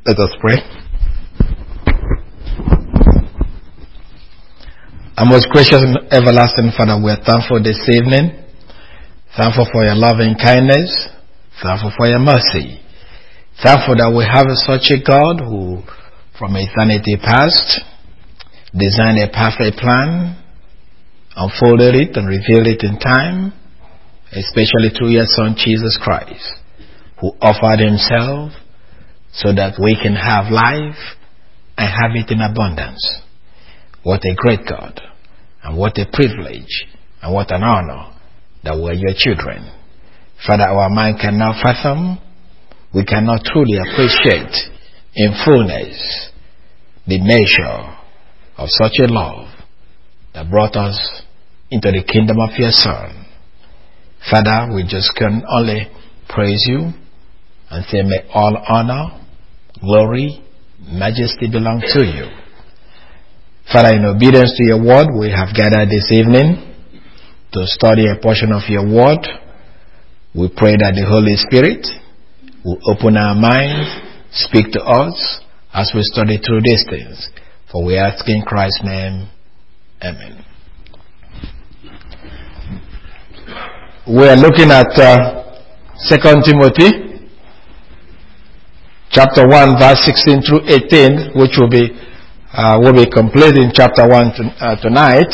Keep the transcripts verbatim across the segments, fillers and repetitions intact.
Let us pray. Our most gracious and everlasting Father, we are thankful this evening. Thankful for your loving kindness. Thankful for your mercy. Thankful that we have such a God who, from eternity past, designed a perfect plan, unfolded it and revealed it in time, especially through your Son Jesus Christ, who offered himself so that we can have life and have it in abundance. What a great God, and what a privilege, and what an honor that we're your children. Father, our mind cannot fathom, we cannot truly appreciate in fullness the measure of such a love that brought us into the kingdom of your Son. Father, we just can only praise you and say, may all honor, glory, majesty belong to you. Father, in obedience to your word, we have gathered this evening to study a portion of your word. We pray that the Holy Spirit will open our minds, speak to us as we study through these things. For we ask in Christ's name, amen. We are looking at uh, Second Timothy chapter one, verse sixteen through eighteen, which will be uh, will be complete in chapter one to, uh, tonight.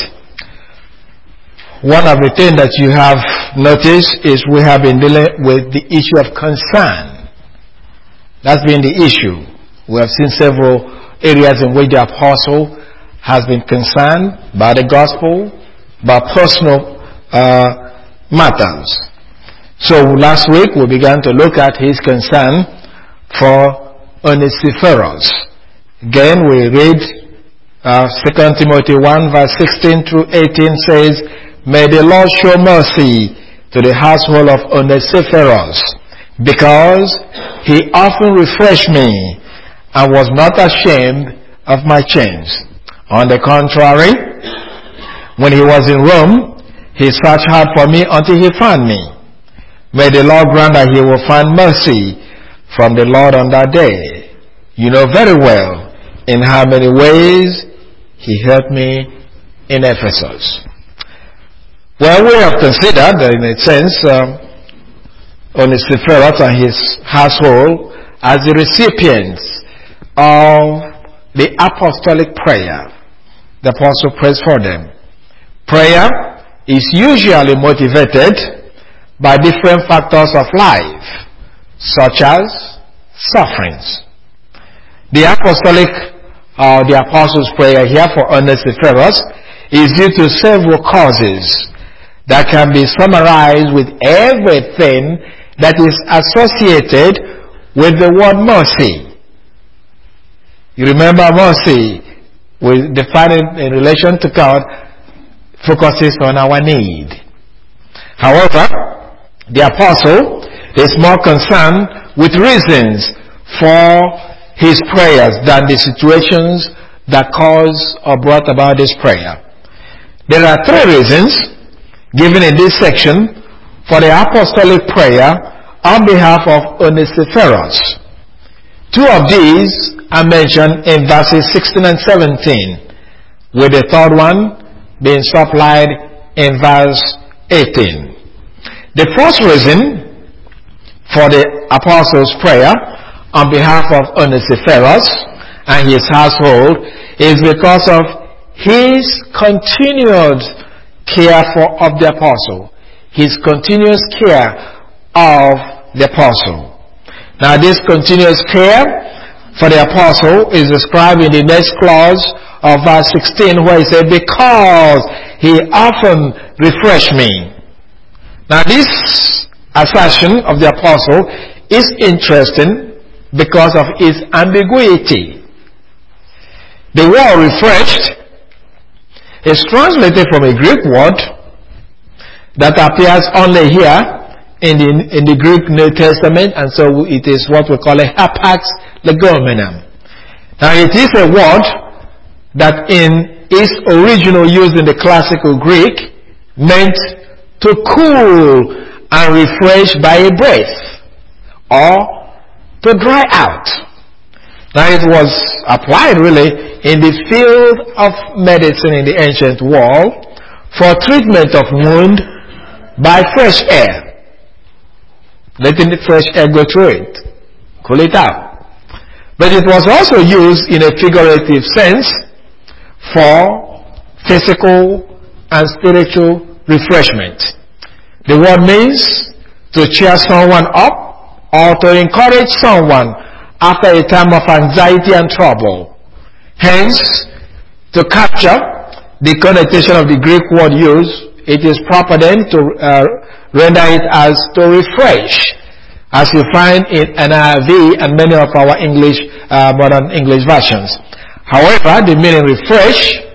One of the things that you have noticed is we have been dealing with the issue of concern. That's been the issue. We have seen several areas in which the apostle has been concerned by the gospel, by personal uh, matters. So last week we began to look at his concern for Onesiphorus. Again, we read uh, Second Timothy one verse sixteen through eighteen says, may the Lord show mercy to the household of Onesiphorus, because he often refreshed me and was not ashamed of my chains. On the contrary, when he was in Rome, he searched hard for me until he found me. May the Lord grant that he will find mercy from the Lord on that day. You know very well in how many ways he helped me in Ephesus. Well, we have considered that in a sense um, Onesiphorus and his household as the recipients of the apostolic prayer. The apostle prays for them. Prayer is usually motivated by different factors of life, such as sufferings. The apostolic or uh, the apostles' prayer here for Onesiphorus is due to several causes that can be summarized with everything that is associated with the word mercy. You remember mercy, we define it in relation to God, focuses on our need. However, the apostle is more concerned with reasons for his prayers than the situations that cause or brought about this prayer. There are three reasons given in this section for the apostolic prayer on behalf of Onesiphorus. Two of these are mentioned in verses sixteen and seventeen, with the third one being supplied in verse eighteen. The first reason for the apostles' prayer on behalf of Onesiphorus and his household is because of his continued care for of the apostle, his continuous care of the apostle. Now, this continuous care for the apostle is described in the next clause of verse sixteen, where he said, because he often refreshed me. Now, this assertion of the apostle is interesting because of its ambiguity. The word refreshed is translated from a Greek word that appears only here in the, in the Greek New Testament, and so it is what we call a hapax legomenum. Now, it is a word that in its original use in the classical Greek meant to cool and refresh by a breath, or to dry out. Now it was applied really in the field of medicine in the ancient world for treatment of wound by fresh air. Letting the fresh air go through it. Cool it out. But it was also used in a figurative sense for physical and spiritual refreshment. The word means to cheer someone up or to encourage someone after a time of anxiety and trouble. Hence, to capture the connotation of the Greek word used, it is proper then to uh, render it as to refresh, as you find in N I V and many of our English, uh, modern English versions. However, the meaning refresh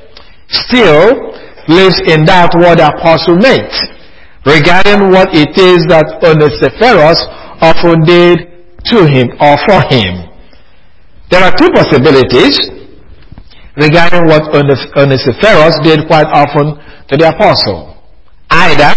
still lives in that word the apostle meant regarding what it is that Onesiphorus often did to him or for him. There are two possibilities regarding what Onesiphorus did quite often to the apostle. Either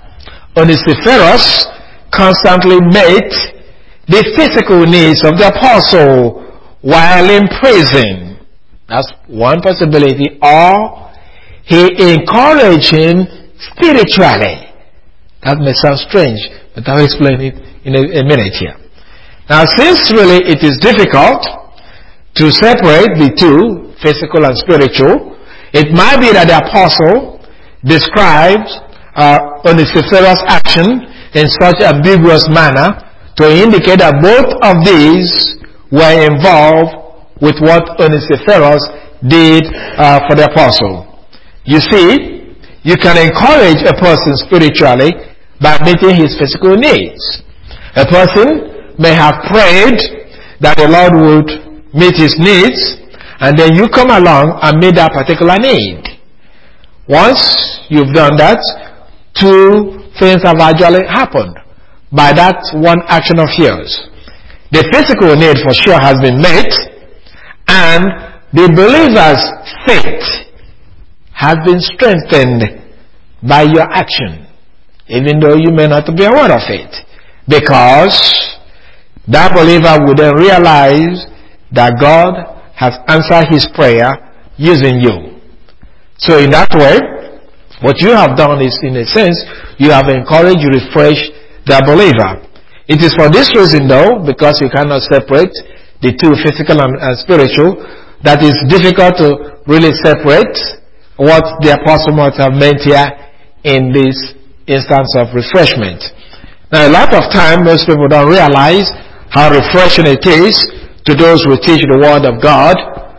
Onesiphorus constantly met the physical needs of the apostle while in prison. That's one possibility. Or he encouraged him spiritually. That may sound strange, but I'll explain it in a, a minute here. Now, since really it is difficult to separate the two, physical and spiritual, it might be that the apostle describes uh, Onesiphorus' action in such ambiguous manner to indicate that both of these were involved with what Onesiphorus did uh, for the apostle. You see, you can encourage a person spiritually by meeting his physical needs. A person may have prayed that the Lord would meet his needs, and then you come along and meet that particular need. Once you've done that, two things have actually happened by that one action of yours. The physical need for sure has been met, and the believer's faith has been strengthened by your action, even though you may not be aware of it, because that believer would then realize that God has answered his prayer using you. So in that way, what you have done is, in a sense, you have encouraged, you refresh the believer. It is for this reason, though, because you cannot separate the two, physical and, and spiritual, that it's difficult to really separate what the apostle might have meant here in this instance of refreshment. Now, a lot of time, most people don't realize how refreshing it is to those who teach the Word of God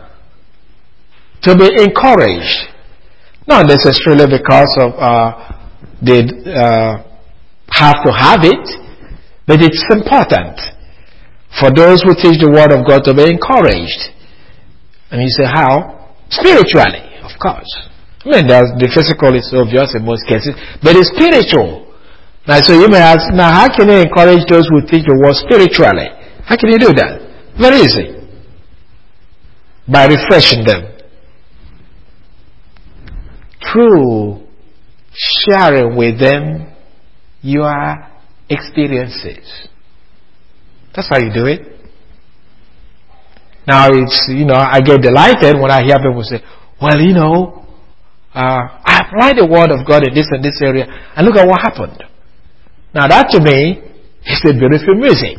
to be encouraged. Not necessarily because of uh, they uh, have to have it, but it's important for those who teach the Word of God to be encouraged. And you say, how? Spiritually, of course. I mean, the physical is obvious in most cases, but it's spiritual. Now, so you may ask, now how can you encourage those who teach the Word spiritually? How can you do that? Very easy. By refreshing them. Through sharing with them your experiences. That's how you do it. Now it's, you know, I get delighted when I hear people say, well, you know, uh, I applied the Word of God in this and this area, and look at what happened. Now that to me is a beautiful music.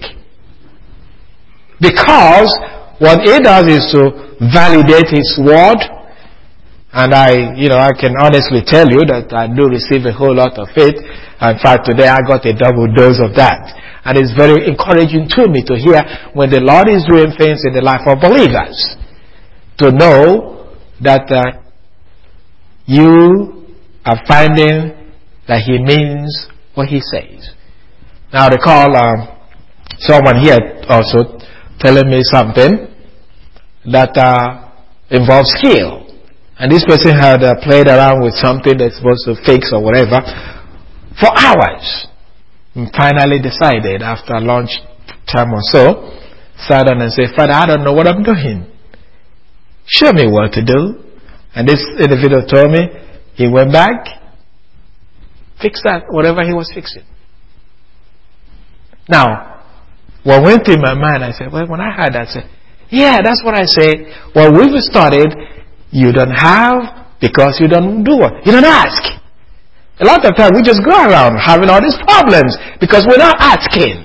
Because what it does is to validate His Word. And I, you know, I can honestly tell you that I do receive a whole lot of it. In fact, today I got a double dose of that. And it's very encouraging to me to hear when the Lord is doing things in the life of believers. To know that uh, you are finding that He means what He says. Now I recall um, someone here also telling me something that uh, involves skill. And this person had uh, played around with something that's supposed to fix or whatever for hours. And finally decided after lunch time or so, sat down and said, Father, I don't know what I'm doing. Show me what to do. And this individual told me, he went back, fixed that, whatever he was fixing. Now, what went through my mind, I said, well, when I heard that, I said, Yeah, that's what I say. Well, we've started, you don't have because you don't do it. You don't ask. A lot of times we just go around having all these problems because we're not asking.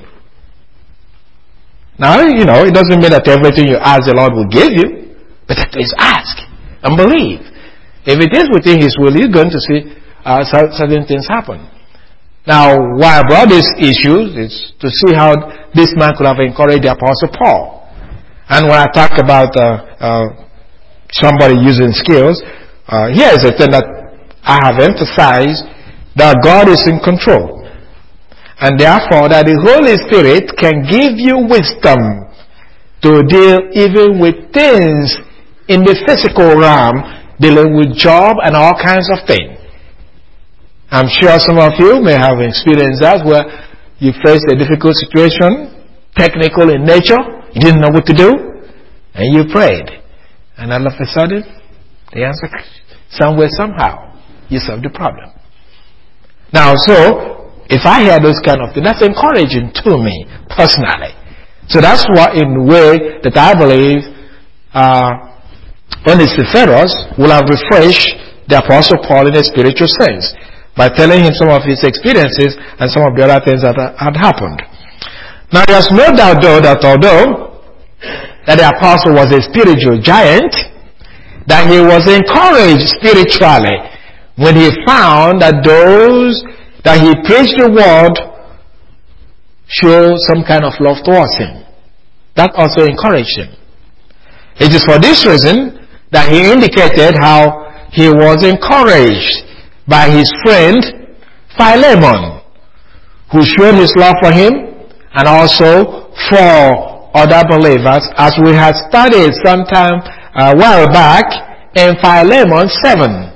Now, you know, it doesn't mean that everything you ask the Lord will give you, but at least ask and believe. If it is within His will, you're going to see uh, certain things happen. Now, why I brought these issues is to see how this man could have encouraged the Apostle Paul. And when I talk about uh, uh, somebody using skills, uh, here is a thing that I have emphasized, that God is in control. And therefore, that the Holy Spirit can give you wisdom to deal even with things in the physical realm, dealing with job and all kinds of things. I'm sure some of you may have experienced that, where you faced a difficult situation, technical in nature, you didn't know what to do, and you prayed. And all of a sudden, the answer, somewhere, somehow, you solved the problem. Now, so, if I hear those kind of things, that's encouraging to me, personally. So that's what, in the way that I believe, uh, Onesiphorus will have refreshed the Apostle Paul in a spiritual sense, by telling him some of his experiences and some of the other things that had happened. Now, there's no doubt, though, that although that the apostle was a spiritual giant, that he was encouraged spiritually when he found that those that he preached the word show some kind of love towards him. That also encouraged him. It is for this reason that he indicated how he was encouraged by his friend Philemon, who showed his love for him and also for other believers, as we had studied sometime a while back in Philemon seven.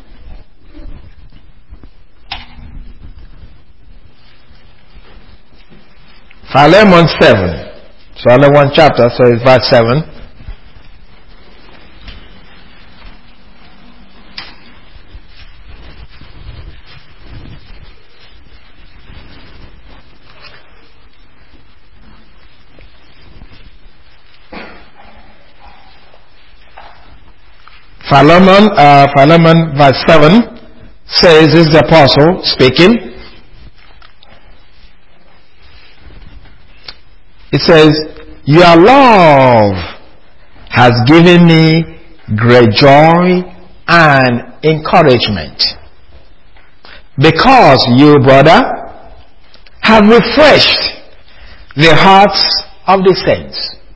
Philemon seven. So only one chapter, so it's verse seven. Philemon, uh, Philemon verse seven says, this is the apostle speaking. It says, your love has given me great joy and encouragement, because you, brother, have refreshed the hearts of the saints.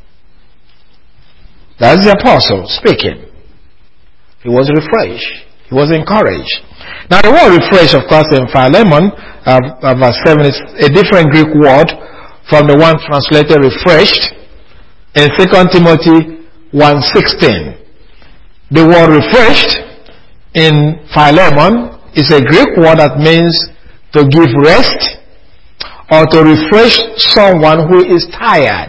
That's the apostle speaking. He was refreshed. He was encouraged. Now, the word refresh, of course, in Philemon, uh, verse seven, is a different Greek word from the one translated refreshed in Second Timothy one sixteen. The word refreshed in Philemon is a Greek word that means to give rest or to refresh someone who is tired.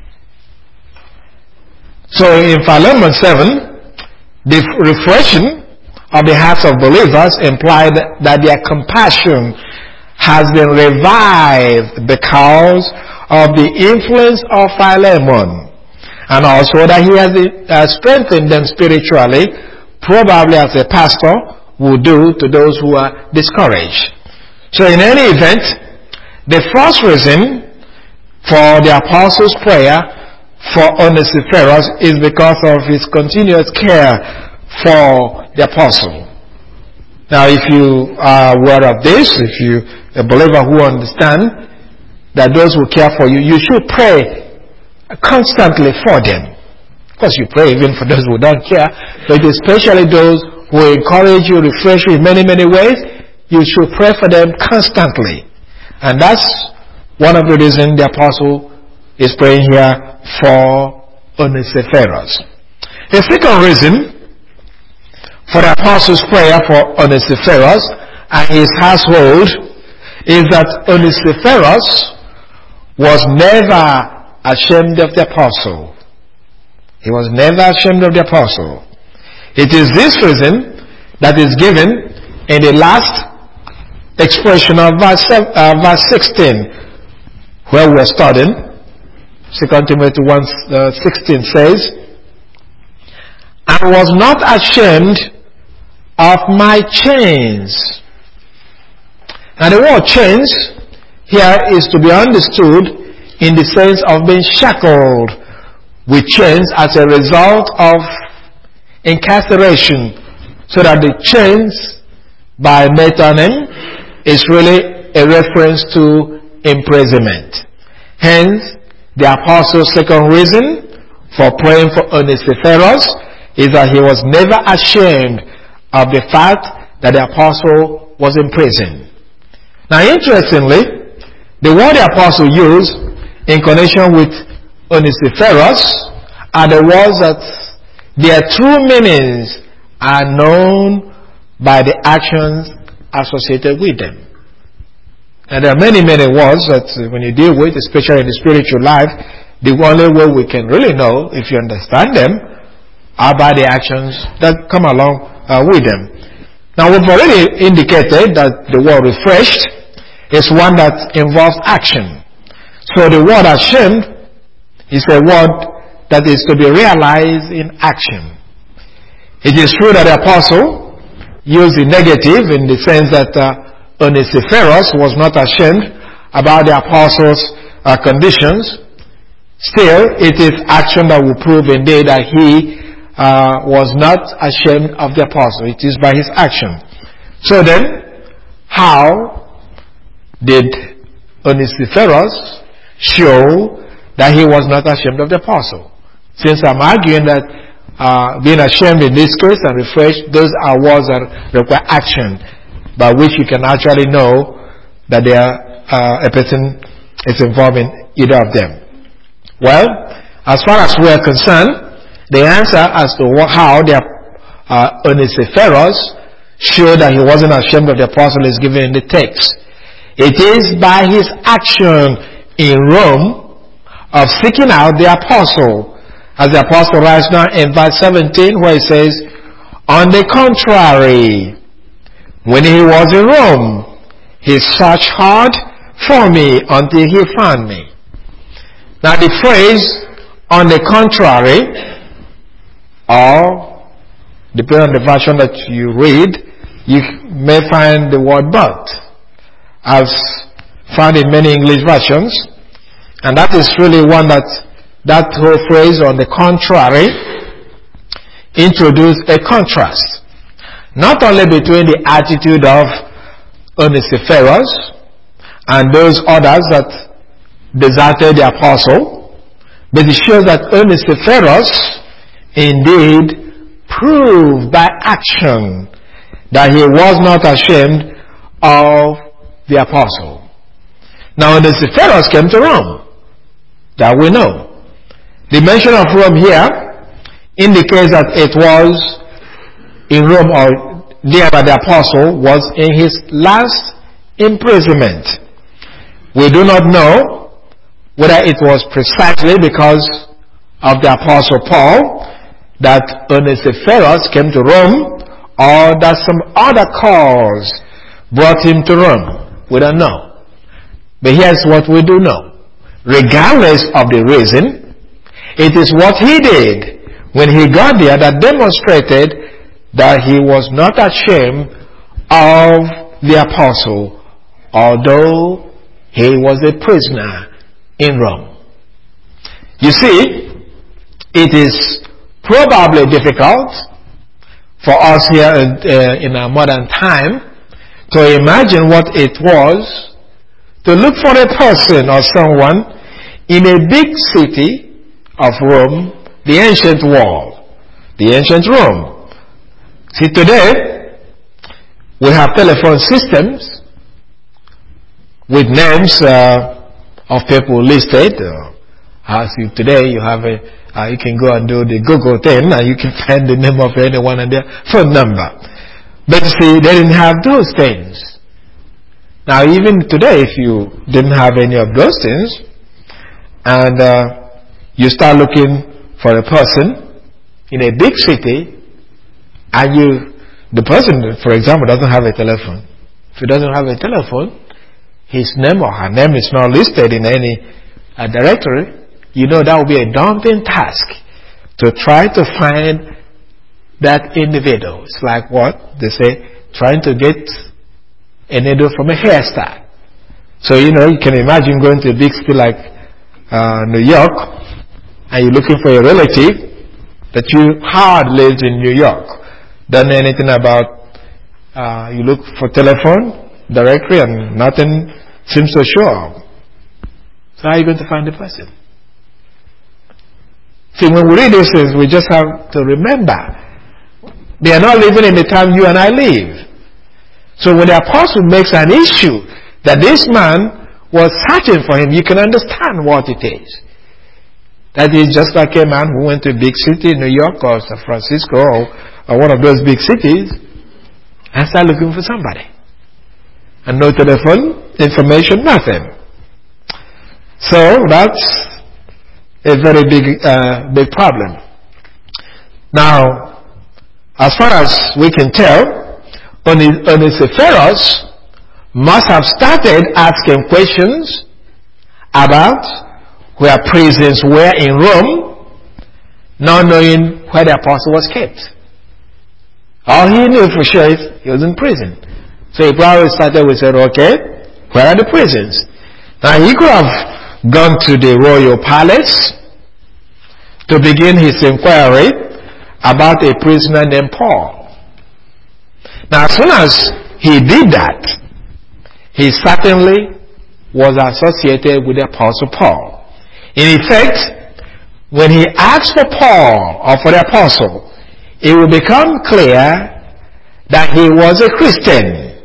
So in Philemon seven, the refreshing of the hearts of believers implied that their compassion has been revived because of the influence of Philemon, and also that he has uh, strengthened them spiritually, probably as a pastor would do to those who are discouraged. So in any event, the first reason for the apostle's prayer for Onesiphorus is because of his continuous care for the apostle. Now, if you are aware of this, if you a believer who understands that those who care for you, you should pray constantly for them. Of course, you pray even for those who don't care, but especially those who encourage you, refresh you in many, many ways, you should pray for them constantly. And that's one of the reasons the apostle is praying here for Onesiphorus. The second reason for the apostle's prayer for Onesiphorus and his household is that Onesiphorus was never ashamed of the apostle. He was never ashamed of the apostle. It is this reason that is given in the last expression of verse, uh, verse sixteen, where we are studying. Second Timothy one sixteen says, "And was not ashamed of my chains." And the word chains here is to be understood in the sense of being shackled with chains as a result of incarceration, so that the chains by metonym is really a reference to imprisonment. Hence, the apostle's second reason for praying for Onesiphorus is that he was never ashamed of the fact that the apostle was in prison. Now, interestingly, the word the apostle used in connection with Onesiphorus are the words that their true meanings are known by the actions associated with them. And there are many, many words that when you deal with, especially in the spiritual life, the only way we can really know, if you understand them, are by the actions that come along uh, with them. Now, we've already indicated that the word refreshed is one that involves action. So the word ashamed is a word that is to be realized in action. It is true that the apostle used the negative in the sense that uh, Onesiphorus was not ashamed about the apostle's uh, conditions. Still, it is action that will prove indeed that he uh, was not ashamed of the apostle. It is by his action. So then, how did Onesiphorus show that he was not ashamed of the apostle? Since I'm arguing that uh, being ashamed in this case and refreshed, those are words that require action, by which you can actually know that they are, uh, a person is involved in either of them. Well, as far as we are concerned, the answer as to what, how the uh, Onesiphorus showed that he wasn't ashamed of the apostle is given in the text. It is by his action in Rome of seeking out the apostle, as the apostle writes now in verse seventeen, where he says, "On the contrary, when he was in Rome, he searched hard for me until he found me." Now the phrase, "on the contrary," or depending on the version that you read, you may find the word "but." I've found in many English versions, and that is really one that, that whole phrase, "on the contrary," introduced a contrast. Not only between the attitude of Onesiphorus and those others that deserted the apostle, but it shows that Onesiphorus indeed proved by action that he was not ashamed of the apostle. Now, Onesiphorus came to Rome. That we know. The mention of Rome here indicates that it was in Rome, or there by the apostle was in his last imprisonment. We do not know whether it was precisely because of the apostle Paul that Onesiphorus came to Rome, or that some other cause brought him to Rome. We don't know. But here's what we do know. Regardless of the reason, it is what he did when he got there that demonstrated that he was not ashamed of the apostle, although he was a prisoner in Rome. You see, it is probably difficult for us here in, uh, in our modern time to imagine what it was to look for a person or someone in a big city of Rome, the ancient world, the ancient Rome. See, today we have telephone systems with names uh, of people listed. Uh, as you, today you have a, uh, you can go and do the Google thing and you can find the name of anyone and their phone number. But see, they didn't have those things. Now, even today, if you didn't have any of those things, and uh, you start looking for a person in a big city, and you, the person, for example, doesn't have a telephone. If he doesn't have a telephone, his name or her name is not listed in any uh, directory, you know that will be a daunting task to try to find that individual. It's like what? They say, trying to get a needle from a hairstyle. So, you know, you can imagine going to a big city like uh, New York, and you're looking for a relative that you heard lives in New York. Don't know anything about, uh, you look for telephone directory and nothing seems to show up. So how are you going to find the person? See, when we read these things, we just have to remember, they are not living in the time you and I live. So when the apostle makes an issue that this man was searching for him, you can understand what it is. That is just like a man who went to a big city, New York or San Francisco or, or one of those big cities, and started looking for somebody. And no telephone, information, nothing. So that's a very big, uh, big problem. Now, as far as we can tell, Onesiphorus must have started asking questions about where prisons were in Rome, not knowing where the apostle was kept. All he knew for sure is he was in prison. So he probably started with saying, okay, where are the prisons? Now he could have gone to the royal palace to begin his inquiry about a prisoner named Paul. Now as soon as he did that, he certainly was associated with the apostle Paul. In effect, when he asked for Paul or for the apostle, it will become clear that he was a Christian.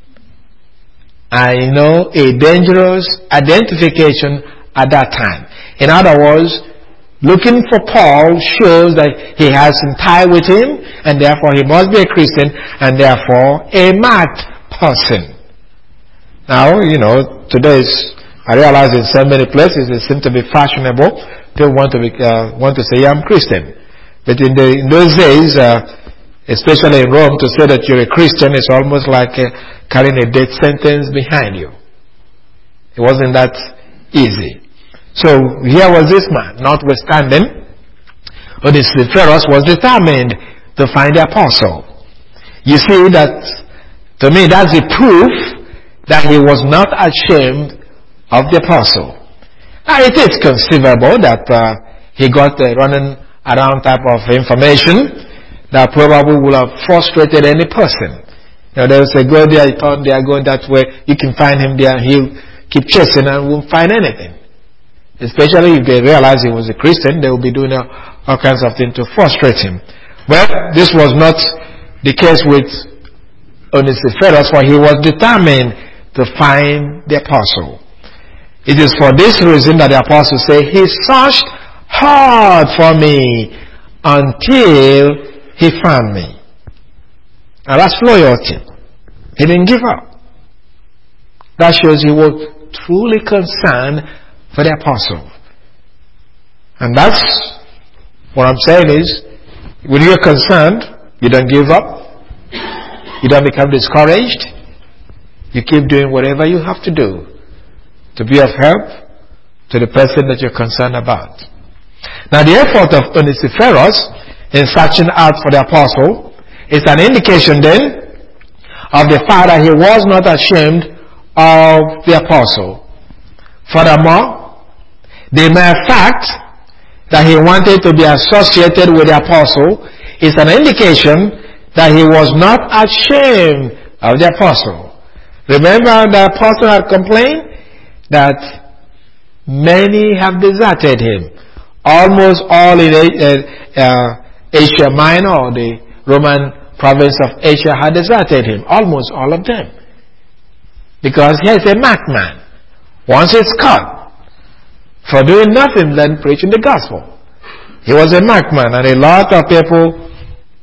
I know a dangerous identification at that time. In other words, looking for Paul shows that he has some tie with him, and therefore he must be a Christian, and therefore a marked person. Now, you know, today's I realize in so many places it seems to be fashionable. People want to be, uh, want to say, yeah, I'm Christian. But in, the, in those days, uh, especially in Rome, to say that you're a Christian is almost like uh, carrying a death sentence behind you. It wasn't that easy. So here was this man, notwithstanding, Onesiphorus was determined to find the apostle. You see that, to me, that's the proof that he was not ashamed of the apostle. Now it is conceivable that uh, he got a running around type of information that probably would have frustrated any person. You know, they will say, go there, you thought they are going that way, you can find him there, he'll keep chasing and won't find anything. Especially if they realize he was a Christian, they will be doing all, all kinds of things to frustrate him. Well, this was not the case with Onesiphorus, for he was determined to find the apostle. It is for this reason that the apostle says, he searched hard for me until he found me. Now that's loyalty. He didn't give up. That shows he was truly concerned for the apostle. And that's what I'm saying is, when you're concerned, you don't give up. You don't become discouraged. You keep doing whatever you have to do to be of help to the person that you're concerned about. Now the effort of Onesiphorus in searching out for the apostle is an indication then of the fact that he was not ashamed of the apostle. Furthermore, the mere fact that he wanted to be associated with the apostle is an indication that he was not ashamed of the apostle. Remember, the apostle had complained that many have deserted him. Almost all in uh, Asia Minor, or the Roman province of Asia, had deserted him. Almost all of them. Because he is a madman. Once it's caught for doing nothing than preaching the gospel. He was a madman, and a lot of people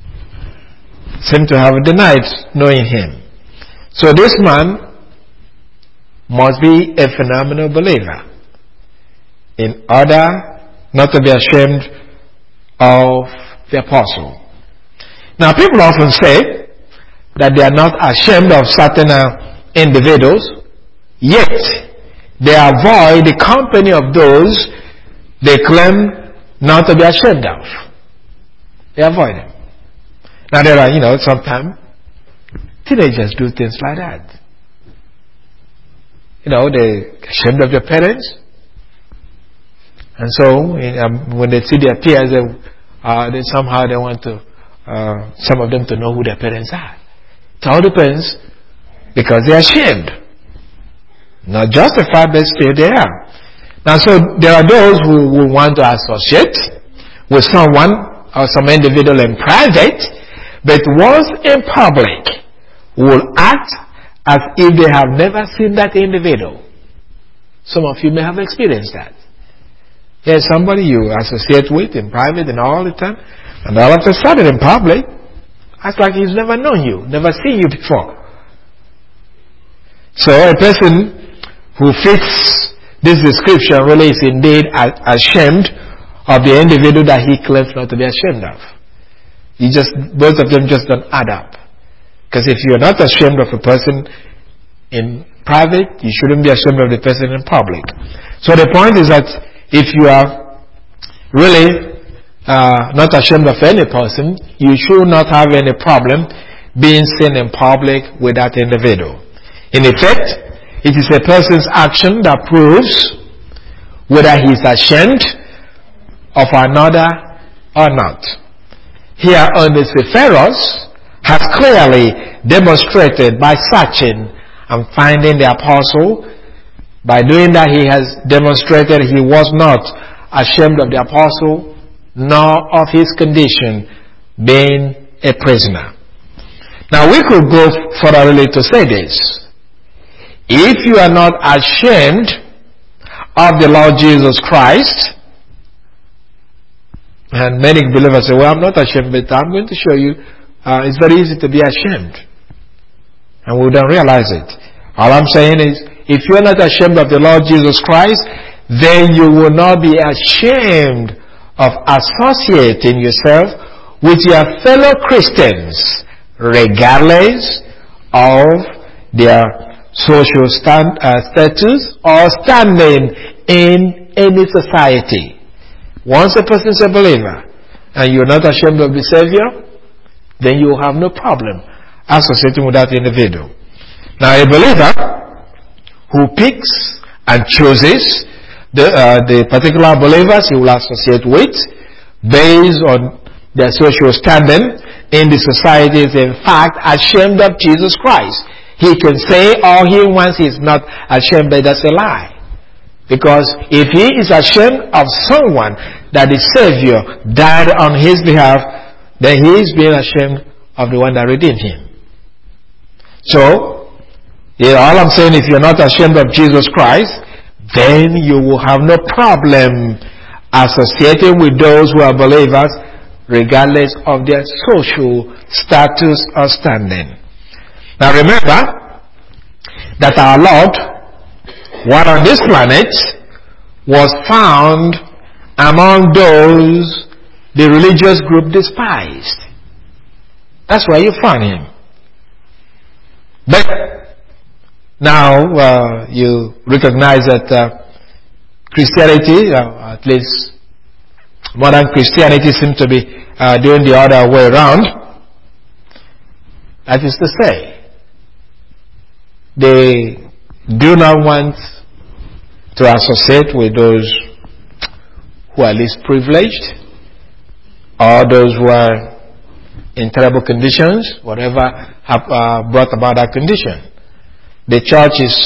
seem to have denied knowing him. So this man must be a phenomenal believer in order not to be ashamed of the apostle. Now people often say that they are not ashamed of certain uh, individuals, yet they avoid the company of those they claim not to be ashamed of. They avoid them. Now there are, you know, sometimes teenagers do things like that. You know, they're ashamed of their parents. And so, um, when they see their peers, they, uh, they somehow they want to, uh, some of them to know who their parents are. It all depends, because they're ashamed. Not justified, but still they are. Now, so there are those who will want to associate with someone or some individual in private, but once in public, will act as if they have never seen that individual. Some of you may have experienced that. There's somebody you associate with in private and all the time, and all of a sudden in public, it's like he's never known you, never seen you before. So a person who fits this description really is indeed ashamed of the individual that he claims not to be ashamed of. You just, both of them just don't add up. Because if you're not ashamed of a person in private, you shouldn't be ashamed of the person in public. So the point is that if you are really uh, not ashamed of any person, you should not have any problem being seen in public with that individual. In effect, it is a person's action that proves whether he is ashamed of another or not. Here, Onesiphorus has clearly demonstrated by searching and finding the apostle. By doing that, he has demonstrated he was not ashamed of the apostle, nor of his condition being a prisoner. Now, we could go further really to say this. If you are not ashamed of the Lord Jesus Christ, and many believers say, well, I'm not ashamed, but I'm going to show you uh, it's very easy to be ashamed. And we don't realize it. All I'm saying is, if you're not ashamed of the Lord Jesus Christ, then you will not be ashamed of associating yourself with your fellow Christians, regardless of their social stand, uh, status or standing in any society. Once a person is a believer and you're not ashamed of the Savior, then you will have no problem associating with that individual. Now, a believer who picks and chooses the, uh, the particular believers he will associate with based on their social standing in the society is in fact ashamed of Jesus Christ. He can say all he wants, he's not ashamed, but that's a lie. Because if he is ashamed of someone that the Savior died on his behalf, then he is being ashamed of the one that redeemed him. So, yeah, all I'm saying, if you're not ashamed of Jesus Christ, then you will have no problem associating with those who are believers, regardless of their social status or standing. Now remember that our Lord, while on this planet, was found among those the religious group despised. That's where you find him. But now uh, you recognize that uh, Christianity, uh, at least modern Christianity, seems to be uh, doing the other way around. That is to say, they do not want to associate with those who are least privileged or those who are in terrible conditions, whatever have uh, brought about that condition. The church is,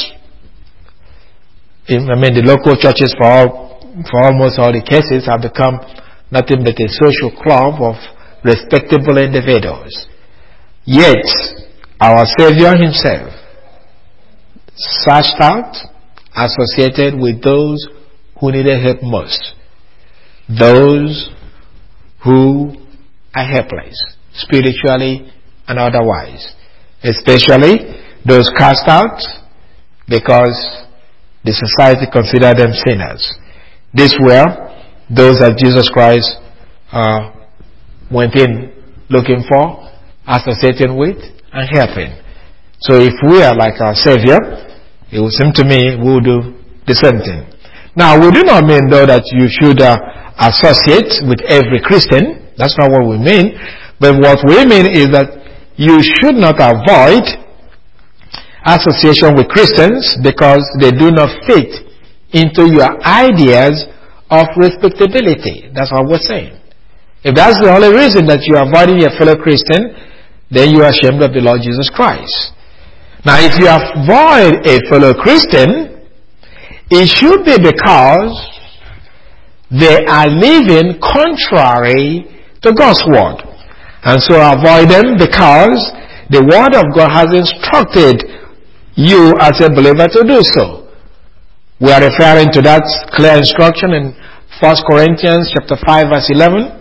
I mean, the local churches for all, for almost all the cases have become nothing but a social club of respectable individuals. Yet, our Savior himself searched out, associated with those who needed help most. Those who are helpless, spiritually and otherwise. Especially those cast out because the society considered them sinners. These were those that Jesus Christ uh, went in looking for, associating with, and helping. So if we are like our Savior, it would seem to me we will do the same thing. Now, we do not mean, though, that you should uh, associate with every Christian. That's not what we mean. But what we mean is that you should not avoid association with Christians because they do not fit into your ideas of respectability. That's what we're saying. If that's the only reason that you are avoiding your fellow Christian, then you are ashamed of the Lord Jesus Christ. Now, if you avoid a fellow Christian, it should be because they are living contrary to God's word. And so avoid them because the word of God has instructed you as a believer to do so. We are referring to that clear instruction in First Corinthians chapter five verse eleven.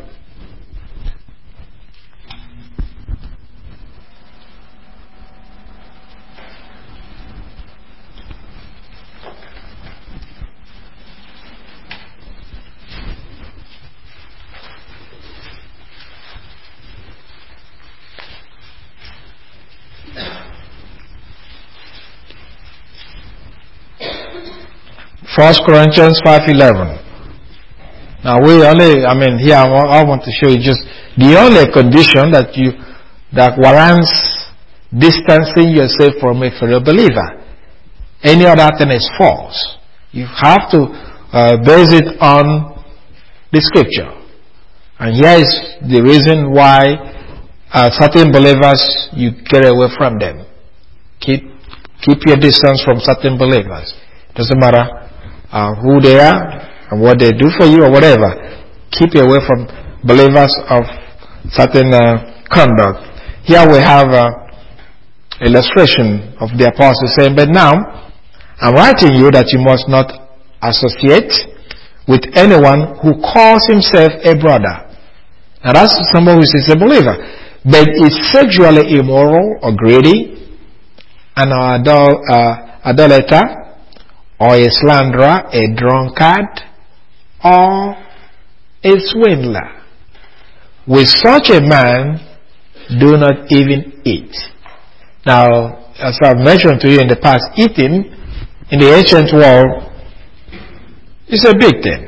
First Corinthians five eleven. Now we only, I mean, here I want to show you just the only condition that you, that warrants distancing yourself from a fellow believer. Any other thing is false. You have to uh, base it on the scripture. And here is the reason why uh, certain believers, you get away from them. Keep, keep your distance from certain believers. Doesn't matter Uh, who they are and what they do for you or whatever. Keep away from believers of certain uh, conduct. Here we have an uh, illustration of the apostle saying, but now I'm writing you that you must not associate with anyone who calls himself a brother. Now that's someone who is a believer, but is sexually immoral or greedy, an adul- uh, idolater, or a slanderer, a drunkard, or a swindler. With such a man, do not even eat. Now, as I've mentioned to you in the past, eating in the ancient world is a big thing.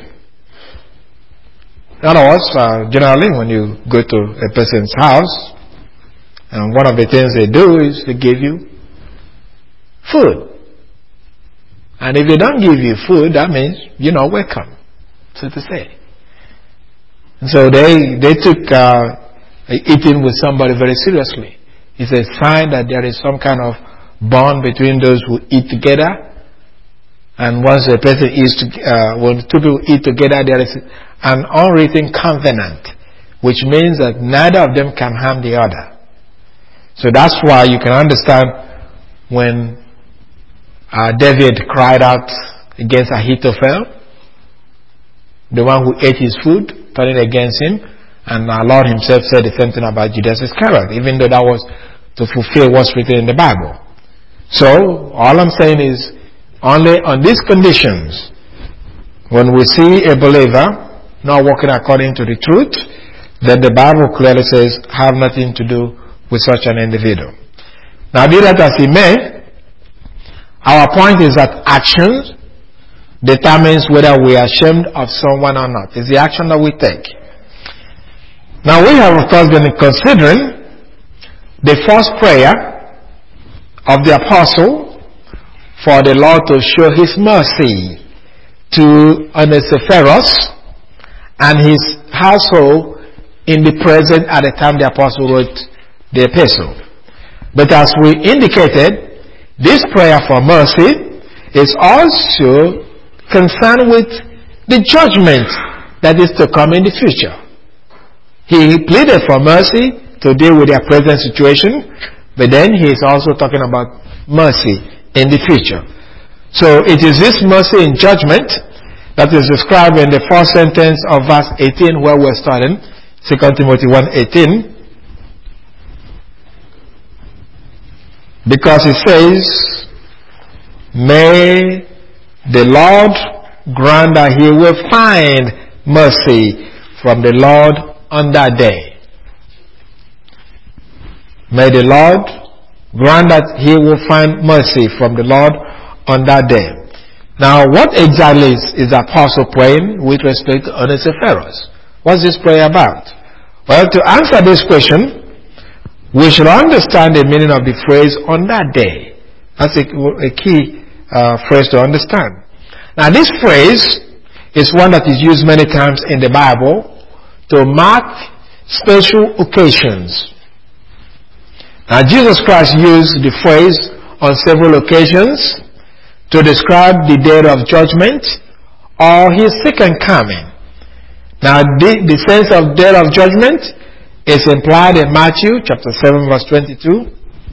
In other words, uh, generally when you go to a person's house, and one of the things they do is they give you food. And if they don't give you food, that means you're not welcome, so to say. And so they they took uh, eating with somebody very seriously. It's a sign that there is some kind of bond between those who eat together. And once a person eats, to, uh, when two people eat together, there is an unwritten covenant, which means that neither of them can harm the other. So that's why you can understand when Uh, David cried out against Ahithophel, the one who ate his food, turning against him, and our Lord himself said the same thing about Judas Iscariot, even though that was to fulfill what's written in the Bible. So, all I'm saying is, only on these conditions, when we see a believer not walking according to the truth, then the Bible clearly says, have nothing to do with such an individual. Now, be that as he may, our point is that action determines whether we are ashamed of someone or not. It's the action that we take. Now we have of course been considering the first prayer of the apostle for the Lord to show his mercy to Onesiphorus and his household in the present at the time the apostle wrote the epistle. But as we indicated, this prayer for mercy is also concerned with the judgment that is to come in the future. He pleaded for mercy to deal with their present situation, but then he is also talking about mercy in the future. So it is this mercy in judgment that is described in the first sentence of verse eighteen where we're starting, Second Timothy one eighteen. Because it says, may the Lord grant that he will find mercy from the Lord on that day. May the Lord grant that he will find mercy from the Lord on that day. Now, what exactly is, is the apostle praying with respect to Onesiphorus? What's this prayer about? Well, to answer this question, we should understand the meaning of the phrase "on that day." That's a, a key uh, phrase to understand. Now, this phrase is one that is used many times in the Bible to mark special occasions. Now, Jesus Christ used the phrase on several occasions to describe the day of judgment or his second coming. Now, the, the sense of day of judgment is implied in Matthew chapter seven verse twenty-two.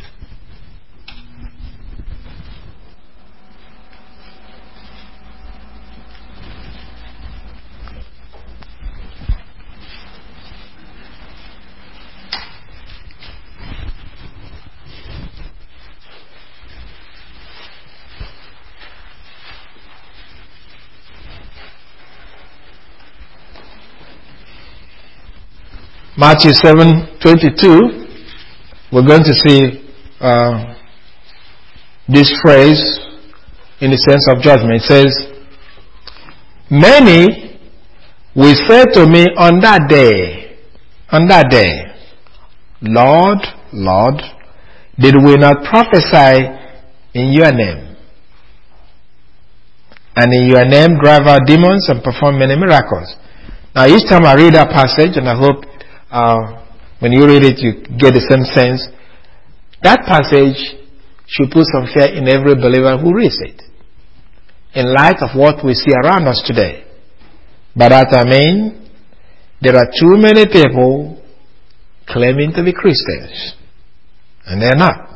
Matthew seven twenty-two, we're going to see uh, this phrase in the sense of judgment. It says, "Many will say to me on that day, on that day, Lord, Lord, did we not prophesy in your name? And in your name drive out demons and perform many miracles?" Now, each time I read that passage, and I hope Uh, when you read it, you get the same sense. That passage should put some fear in every believer who reads it, in light of what we see around us today. By that I mean, there are too many people claiming to be Christians, and they're not.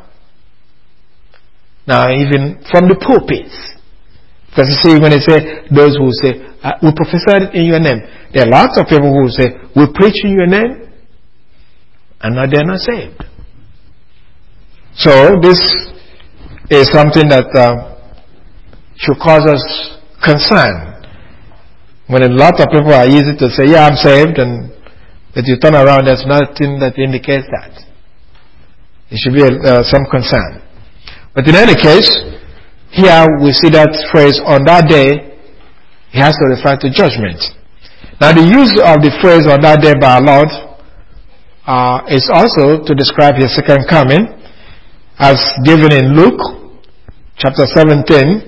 Now, even from the pulpits, because you see, when they say, those who say, uh, we prophesied in your name, there are lots of people who say, we preach in your name, and now they're not saved. So this is something that uh, should cause us concern. When a lot of people are easy to say, yeah, I'm saved, and that you turn around, there's nothing that indicates that. It should be uh, some concern. But in any case, here we see that phrase, on that day, it has to refer to judgment. Now, the use of the phrase "on that day" by our Lord uh, is also to describe his second coming, as given in Luke chapter seventeen.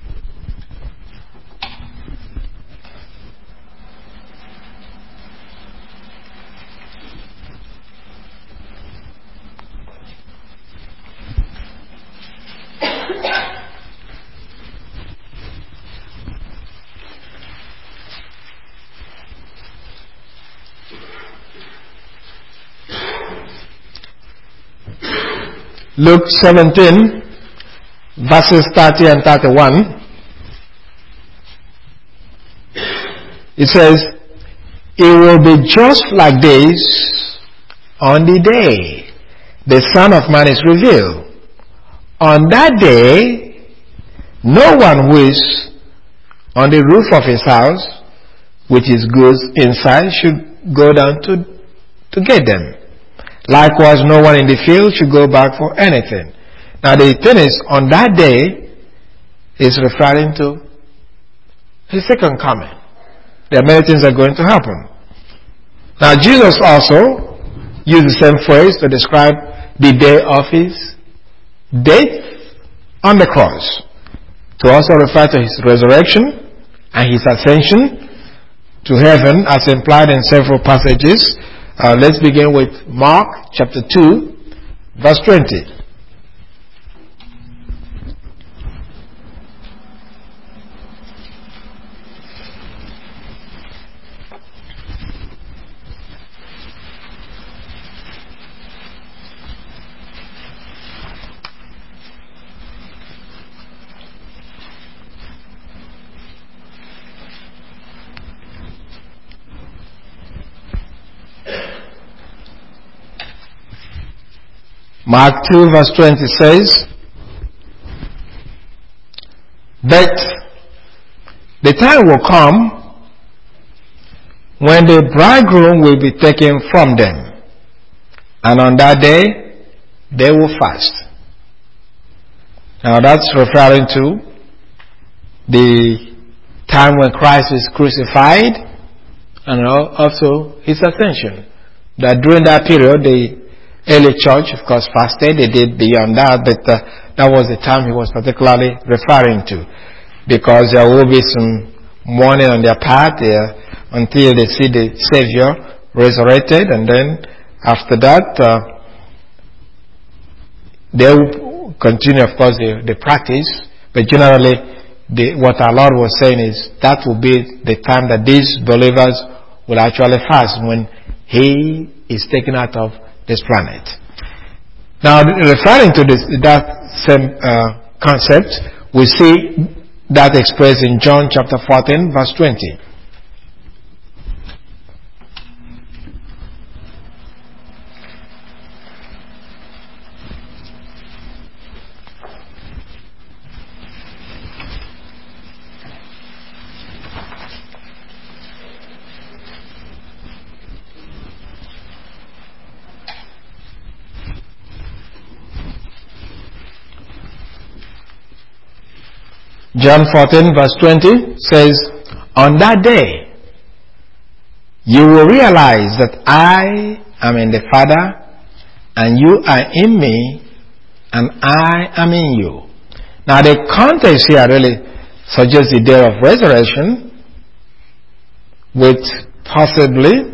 Luke seventeen, verses thirty and thirty-one. It says, "It will be just like this on the day the Son of Man is revealed. On that day, no one who is on the roof of his house with his goods inside should go down to, to get them. Likewise, no one in the field should go back for anything." Now, the thing is, on that day is referring to his second coming. There are many things that are going to happen. Now, Jesus also used the same phrase to describe the day of his death on the cross, to also refer to his resurrection and his ascension to heaven, as implied in several passages. Uh, let's begin with Mark chapter two, verse twenty. Mark two verse twenty says, "But the time will come when the bridegroom will be taken from them, and on that day they will fast." Now that's referring to the time when Christ is crucified, and also his ascension. That during that period, the early church, of course, fasted. They did beyond that, but uh, that was the time he was particularly referring to, because there will be some mourning on their part uh, until they see the Savior resurrected, and then after that, uh, they will continue, of course, the, the practice. But generally, the, what our Lord was saying is that will be the time that these believers will actually fast, when he is taken out of this planet. Now, referring to this, that same uh, concept, we see that expressed in John chapter fourteen, verse twenty. John fourteen verse twenty says, "On that day, you will realize that I am in the Father, and you are in me, and I am in you." Now the context here really suggests the day of resurrection, with possibly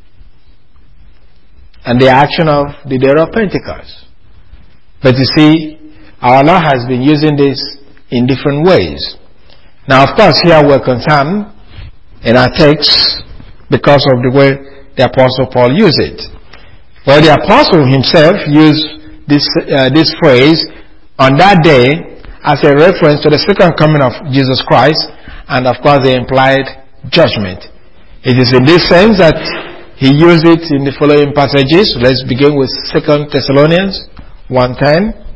and the action of the day of Pentecost. But you see, our Lord has been using this in different ways. Now, of course, here we're concerned in our text because of the way the Apostle Paul used it. Well, the Apostle himself used this uh, this phrase, "on that day," as a reference to the second coming of Jesus Christ, and of course the implied judgment. It is in this sense that he used it in the following passages. Let's begin with Second Thessalonians one ten.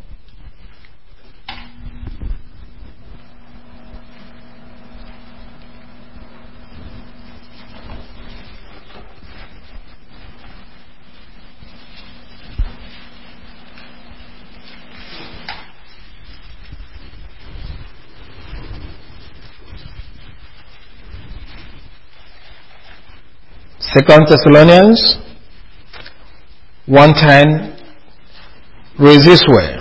Second Thessalonians one ten reads this way: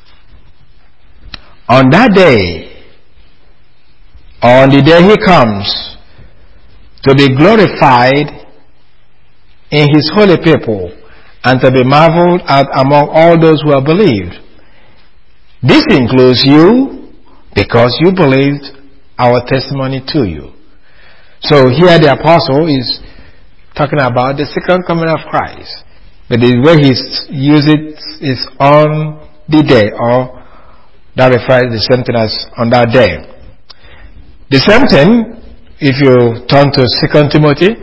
"On that day, or on the day he comes to be glorified in his holy people, and to be marveled at among all those who have believed. This includes you, because you believed our testimony to you." So here the apostle is talking about the second coming of Christ. But the way he uses it is on the day, or that refers the same thing as on that day. The same thing, if you turn to Second Timothy,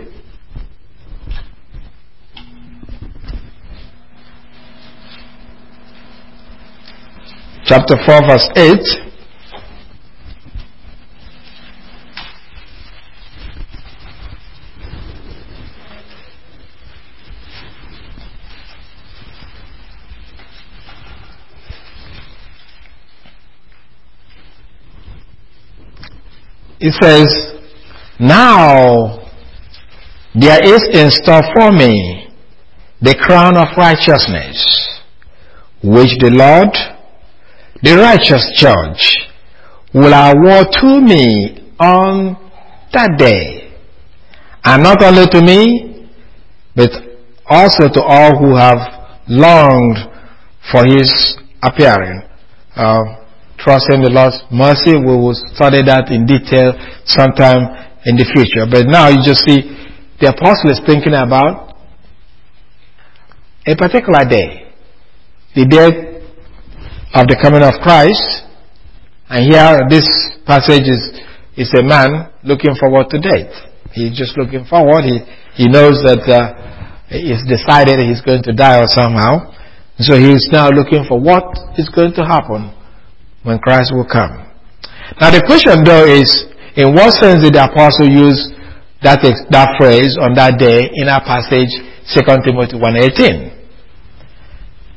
chapter four, verse eight. It says, "Now there is in store for me the crown of righteousness, which the Lord, the righteous judge, will award to me on that day, and not only to me, but also to all who have longed for his appearing." Uh, Trusting the Lord's mercy, we will study that in detail sometime in the future. But now you just see the apostle is thinking about a particular day, the day of the coming of Christ. And here this passage is, is a man looking forward to death. He's just looking forward. He, he knows that uh, he's decided he's going to die or somehow. So he's now looking for what is going to happen when Christ will come. Now the question though is, in what sense did the apostle use that that phrase, "on that day," in our passage Second Timothy one eighteen?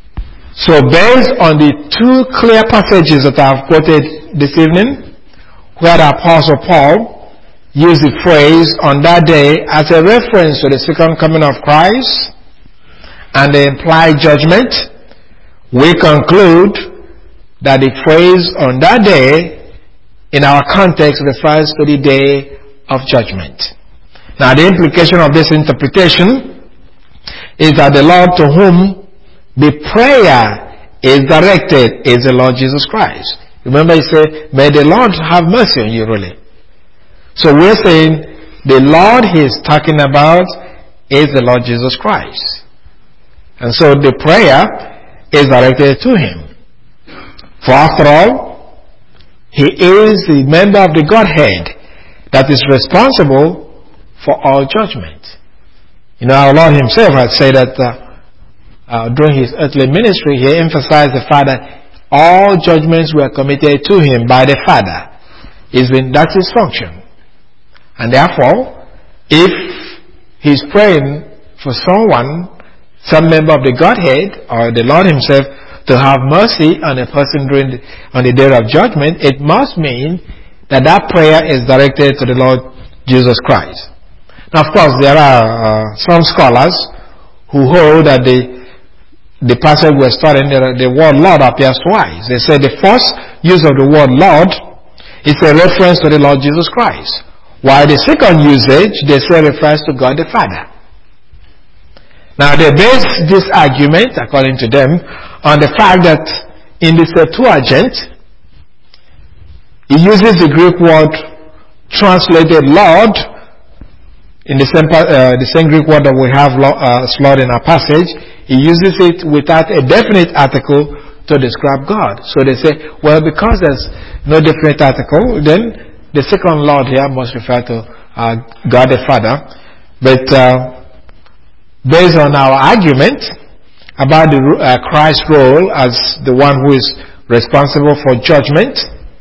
So based on the two clear passages that I have quoted this evening, where the Apostle Paul used the phrase on that day as a reference to the second coming of Christ and the implied judgment, we conclude that the phrase on that day in our context refers to the day of judgment. Now the implication of this interpretation is that the Lord to whom the prayer is directed is the Lord Jesus Christ. Remember he said, may the Lord have mercy on you, really. So we're saying the Lord he's talking about is the Lord Jesus Christ. And so the prayer is directed to him. For after all, he is the member of the Godhead that is responsible for all judgment. You know, our Lord himself had said that uh, uh, during his earthly ministry, he emphasized the fact that all judgments were committed to him by the Father. It's been, that's his function. And therefore, if he's praying for someone, some member of the Godhead or the Lord himself to have mercy on a person during the, on the day of judgment, it must mean that that prayer is directed to the Lord Jesus Christ. Now, of course, there are uh, some scholars who hold that the the passage we're studying, the, the word Lord appears twice. They say the first use of the word Lord is a reference to the Lord Jesus Christ, while the second usage, they say, refers to God the Father. Now, they base this argument, according to them, on the fact that in the Septuagint, he uses the Greek word translated Lord, in the same, uh, the same Greek word that we have uh, Lord in our passage. He uses it without a definite article to describe God. So they say, well, because there's no definite article, then the second Lord here must refer to uh, God the Father. But uh, based on our argument about the uh, Christ's role as the one who is responsible for judgment,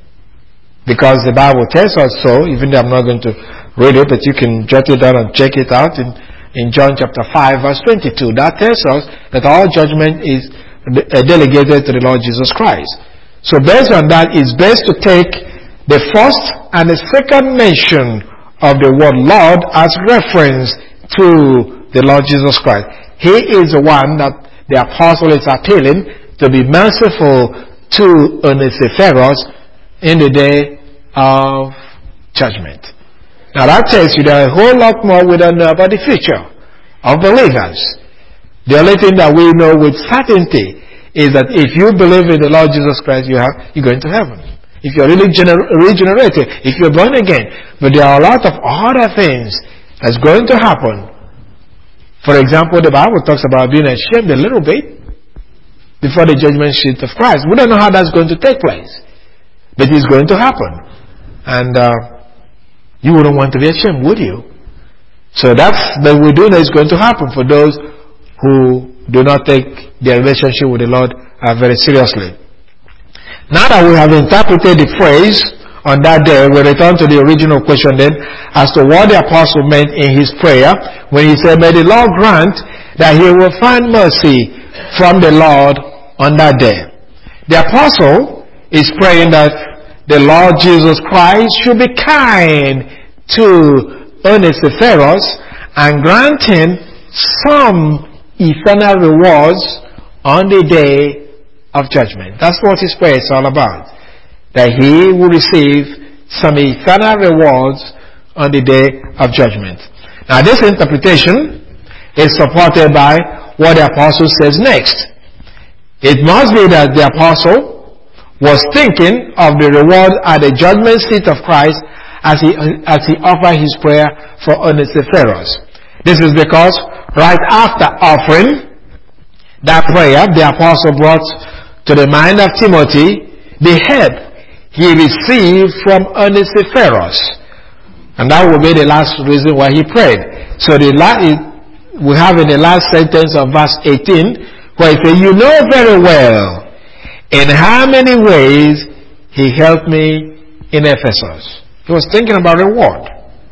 because the Bible tells us so, even though I'm not going to read it, but you can jot it down and check it out in, in John chapter five verse twenty-two. That tells us that all judgment is delegated to the Lord Jesus Christ. So based on that, it's best to take the first and the second mention of the word Lord as reference to the Lord Jesus Christ. He is the one that the apostle is appealing to be merciful to Onesiphorus in the day of judgment. Now that tells you there are a whole lot more we don't know about the future of believers. The only thing that we know with certainty is that if you believe in the Lord Jesus Christ, you have, you're going to heaven. If you're really gener- regenerated, if you're born again. But there are a lot of other things that's going to happen. For example, the Bible talks about being ashamed a little bit before the judgment seat of Christ. We don't know how that's going to take place. But it's going to happen. And uh, you wouldn't want to be ashamed, would you? So that's, but we do know it's going to happen for those who do not take their relationship with the Lord uh, very seriously. Now that we have interpreted the phrase on that day, we return to the original question then as to what the apostle meant in his prayer when he said, may the Lord grant that he will find mercy from the Lord on that day. The apostle is praying that the Lord Jesus Christ should be kind to Onesiphorus and grant him some eternal rewards on the day of judgment. That's what his prayer is all about. That he will receive some eternal rewards on the day of judgment. Now this interpretation is supported by what the apostle says next. It must be that the apostle was thinking of the reward at the judgment seat of Christ as he, as he offered his prayer for Onesiphorus. This is because right after offering that prayer, the apostle brought to the mind of Timothy the help he received from Onesiphorus. And that will be the last reason why he prayed. So the last, we have in the last sentence of verse eighteen, where he says, you know very well in how many ways he helped me in Ephesus. He was thinking about reward,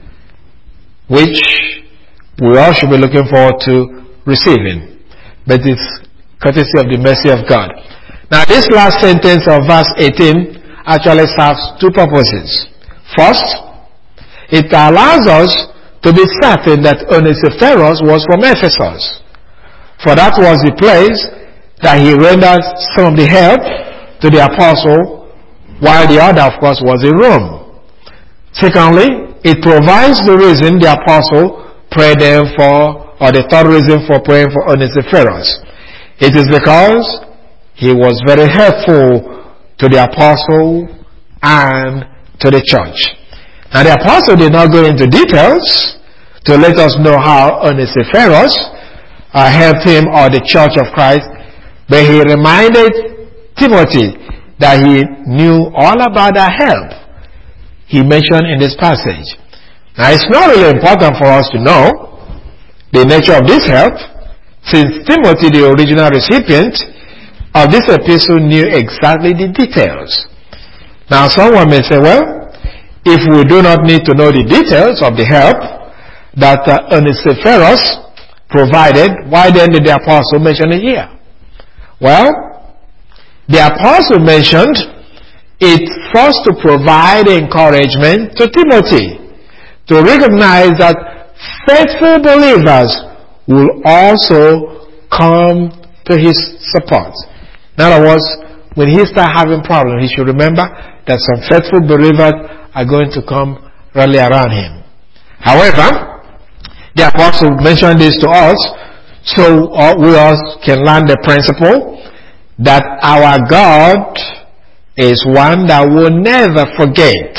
which we all should be looking forward to receiving. But it's courtesy of the mercy of God. Now this last sentence of verse eighteen actually serves two purposes. First, it allows us to be certain that Onesiphorus was from Ephesus, for that was the place that he rendered some of the help to the apostle, while the other, of course, was in Rome. Secondly, it provides the reason the apostle prayed them for, or the third reason for praying for Onesiphorus. It is because he was very helpful to the apostle and to the church. Now the apostle did not go into details to let us know how Onesiphorus uh, helped him or the church of Christ, but he reminded Timothy that he knew all about that help he mentioned in this passage. Now it's not really important for us to know the nature of this help, since Timothy, the original recipient of this epistle, knew exactly the details. Now someone may say, well, if we do not need to know the details of the help that uh, Onesiphorus provided, why then did the apostle mention it here? Well, the apostle mentioned it first to provide encouragement to Timothy, to recognize that faithful believers will also come to his support. In other words, when he starts having problems, he should remember that some faithful believers are going to come rally around him. However, the apostle mentioned this to us so uh, we all can learn the principle that our God is one that will never forget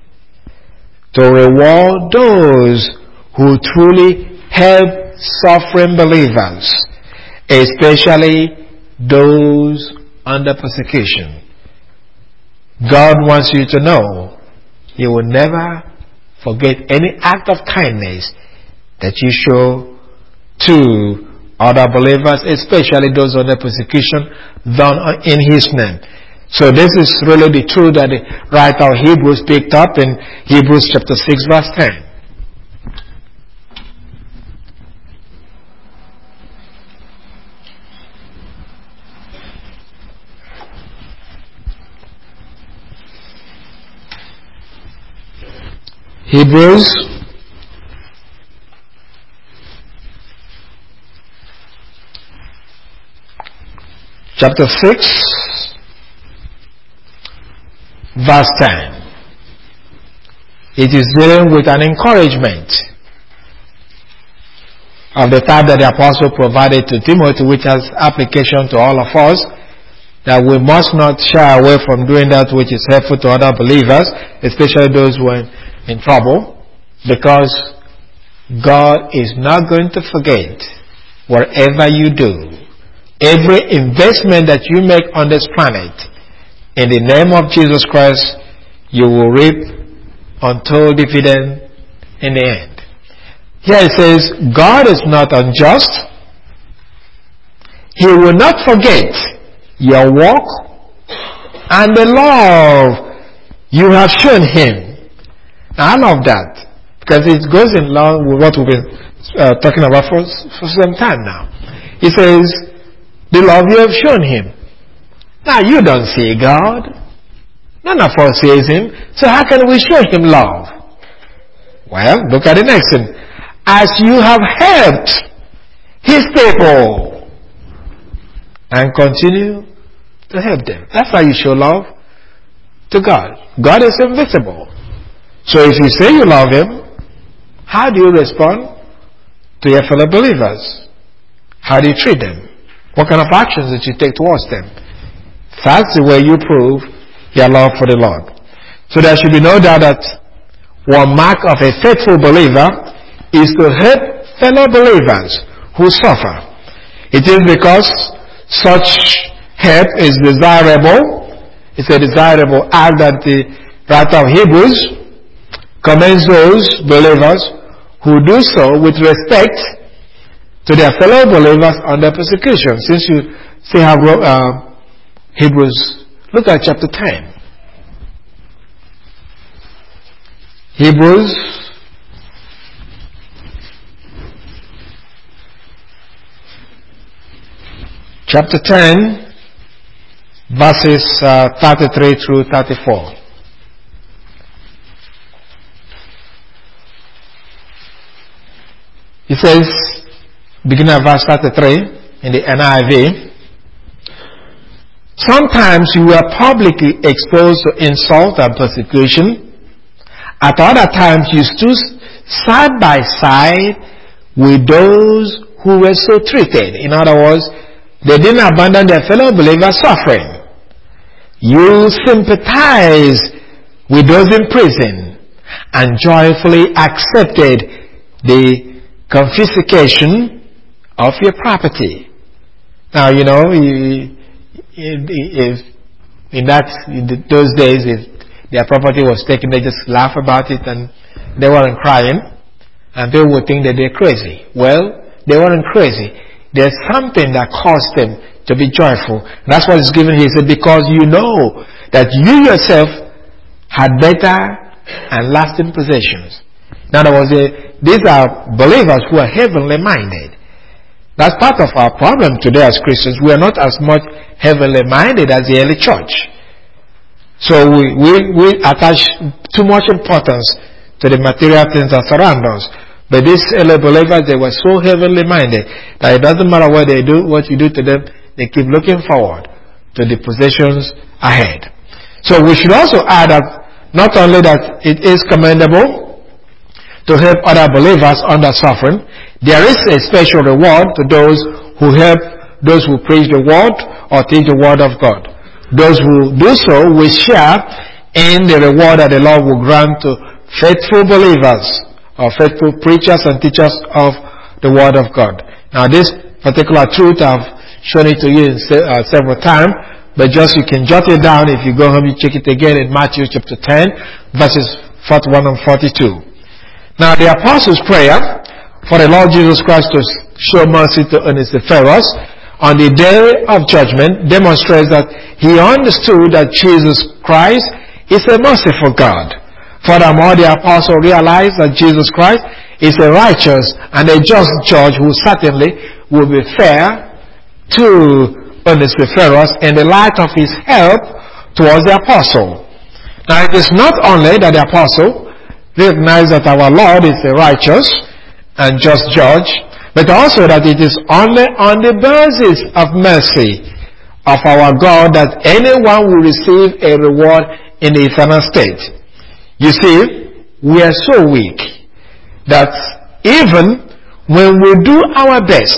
to reward those who truly help suffering believers, especially those under persecution. God wants you to know He will never forget any act of kindness that you show to other believers, especially those under persecution done in His name. So this is really the truth that the writer of Hebrews picked up in Hebrews chapter six verse ten. Hebrews chapter six verse ten. It is dealing with an encouragement of the type that the apostle provided to Timothy, which has application to all of us, that we must not shy away from doing that which is helpful to other believers, especially those who are in trouble, because God is not going to forget whatever you do. Every investment that you make on this planet, in the name of Jesus Christ, you will reap untold dividend in the end. Here it says, God is not unjust. He will not forget your work and the love you have shown Him. Now, I love that, because it goes in line with what we've been uh, talking about for, for some time now. He says, the love you have shown Him. Now, you don't see God. None of us sees Him. So how can we show Him love? Well, look at the next thing. As you have helped His people and continue to help them. That's how you show love to God. God is invisible. So if you say you love Him, how do you respond to your fellow believers? How do you treat them? What kind of actions did you take towards them? That's the way you prove your love for the Lord. So there should be no doubt that one mark of a faithful believer is to help fellow believers who suffer. It is because such help is desirable. It's a desirable act that the writer of Hebrews commends those believers who do so with respect to their fellow believers under persecution. Since you see how uh, Hebrews, look at chapter ten. Hebrews chapter ten, verses uh, thirty-three through thirty-four. It says, beginning of verse thirty-three in the N I V, sometimes you were publicly exposed to insult and persecution. At other times you stood side by side with those who were so treated. In other words, they didn't abandon their fellow believers' suffering. You sympathized with those in prison and joyfully accepted the confiscation of your property. Now, you know, if in that in those days, if their property was taken, they just laugh about it and they weren't crying, and people would think that they're crazy. Well, they weren't crazy. There's something that caused them to be joyful. And that's what is given here. He said, because you know that you yourself had better and lasting possessions. In other words, these are believers who are heavenly minded. That's part of our problem today as Christians. We are not as much heavenly minded as the early church. So we, we, we attach too much importance to the material things that surround us. But these early believers, they were so heavenly minded that it doesn't matter what they do, what you do to them, they keep looking forward to the possessions ahead. So we should also add that not only that it is commendable to help other believers under suffering, there is a special reward to those who help those who preach the word or teach the word of God. Those who do so will share in the reward that the Lord will grant to faithful believers or faithful preachers and teachers of the word of God. Now this particular truth I've shown it to you in se- uh, several times, but just you can jot it down. If you go home, you check it again in Matthew chapter ten, verses forty-one and forty-two. Now the apostles' prayer for the Lord Jesus Christ to show mercy to Onesiphorus on the day of judgment demonstrates that he understood that Jesus Christ is a merciful God. Furthermore, the apostle realized that Jesus Christ is a righteous and a just judge who certainly will be fair to Onesiphorus in the light of his help towards the apostle. Now, it is not only that the apostle recognized that our Lord is a righteous and just judge, but also that it is only on the basis of mercy of our God that anyone will receive a reward in the eternal state. You see, we are so weak that even when we do our best,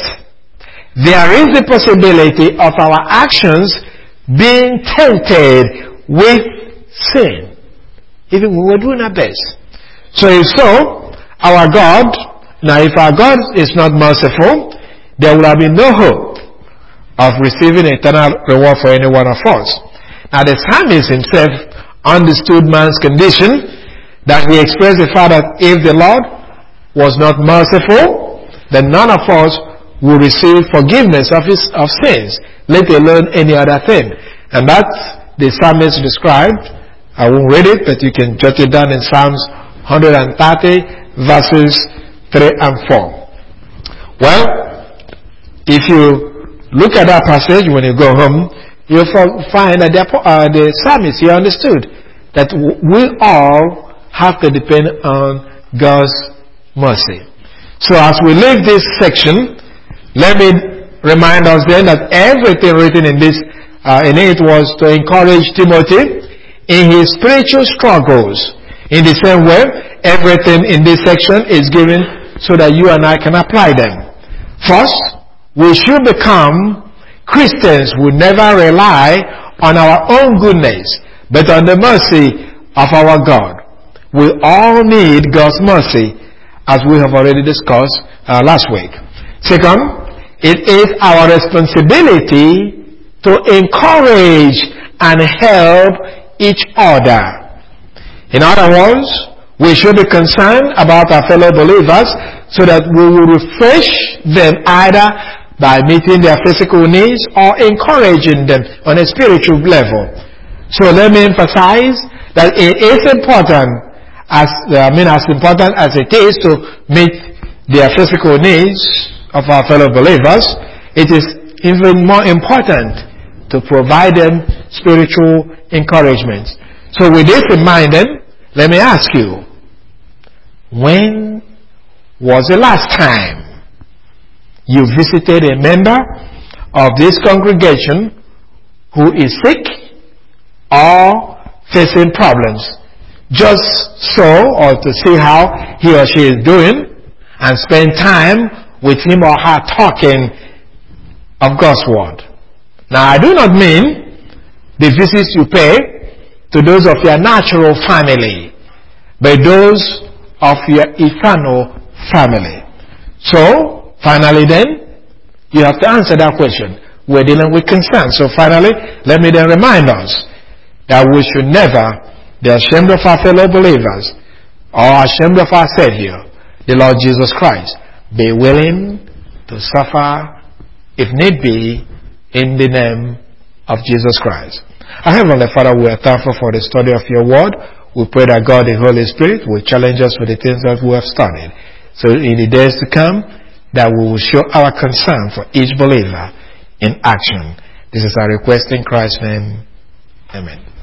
there is the possibility of our actions being tainted with sin, even when we're doing our best. So if so, our God, now if our God is not merciful, there will have been no hope of receiving eternal reward for any one of us. Now the psalmist himself understood man's condition, that he expressed the fact that if the Lord was not merciful, then none of us will receive forgiveness of his of sins, let alone any other thing. And that's the psalmist described. I won't read it, but you can jot it down in Psalms one thirty, verses three and four. Well, if you look at that passage when you go home, you'll find that the, uh, the psalmist here understood that we all have to depend on God's mercy. So as we leave this section, let me remind us then that everything written in this, uh, in it was to encourage Timothy in his spiritual struggles. In the same way, everything in this section is given so that you and I can apply them. First, we should become Christians who never rely on our own goodness, but on the mercy of our God. We all need God's mercy, as we have already discussed uh, last week. Second, it is our responsibility to encourage and help each other. In other words, we should be concerned about our fellow believers so that we will refresh them either by meeting their physical needs or encouraging them on a spiritual level. So let me emphasize that it is important, as I mean, as important as it is to meet their physical needs of our fellow believers, it is even more important to provide them spiritual encouragement. So with this in mind then, let me ask you, when was the last time you visited a member of this congregation who is sick or facing problems, just so, or to see how he or she is doing, and spend time with him or her talking of God's word. Now, I do not mean the visits you pay to those of your natural family, but those of your eternal family. So, finally then, you have to answer that question. We're dealing with concern. So finally, let me then remind us that we should never be ashamed of our fellow believers or ashamed of our Savior, the Lord Jesus Christ. Be willing to suffer, if need be, in the name of Jesus Christ. Our Heavenly Father, we are thankful for the study of your word. We pray that God, the Holy Spirit, will challenge us with the things that we have studied. So in the days to come, that we will show our concern for each believer in action. This is our request in Christ's name. Amen.